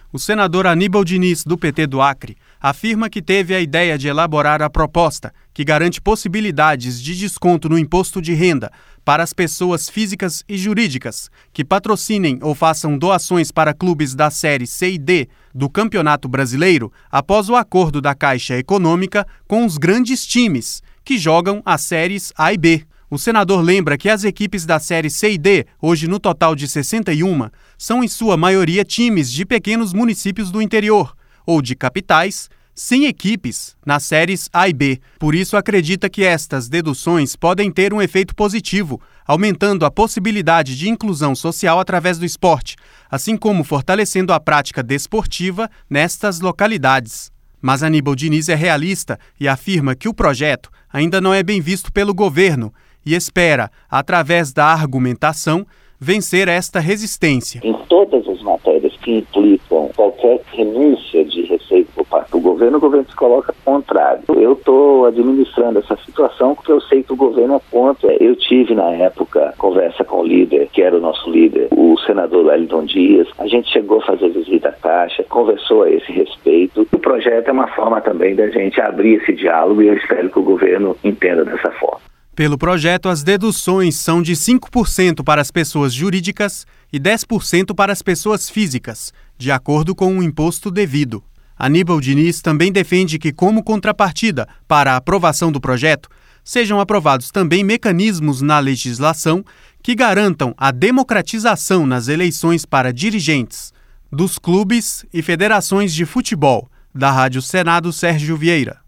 O senador Aníbal Diniz, do PT do Acre, afirma que teve a ideia de elaborar a proposta que garante possibilidades de desconto no imposto de renda para as pessoas físicas e jurídicas que patrocinem ou façam doações para clubes da Série C e D do Campeonato Brasileiro após o acordo da Caixa Econômica com os grandes times que jogam as séries A e B. O senador lembra que as equipes da Série C e D, hoje no total de 61, são em sua maioria times de pequenos municípios do interior ou de capitais, sem equipes nas séries A e B. Por isso, acredita que estas deduções podem ter um efeito positivo, aumentando a possibilidade de inclusão social através do esporte, assim como fortalecendo a prática desportiva nestas localidades. Mas Aníbal Diniz é realista e afirma que o projeto ainda não é bem visto pelo governo e espera, através da argumentação, vencer esta resistência. Em todas as matérias que implicam qualquer renúncia de receita por parte do governo, o governo se coloca contrário. Eu estou administrando essa situação porque eu sei que o governo aponta. Eu tive, na época, conversa com o líder, que era o nosso líder, o senador Wellington Dias. A gente chegou a fazer visita à Caixa, conversou a esse respeito. O projeto é uma forma também da gente abrir esse diálogo e eu espero que o governo entenda dessa forma. Pelo projeto, as deduções são de 5% para as pessoas jurídicas e 10% para as pessoas físicas, de acordo com o imposto devido. Aníbal Diniz também defende que, como contrapartida para a aprovação do projeto, sejam aprovados também mecanismos na legislação que garantam a democratização nas eleições para dirigentes dos clubes e federações de futebol. Da Rádio Senado, Sérgio Vieira.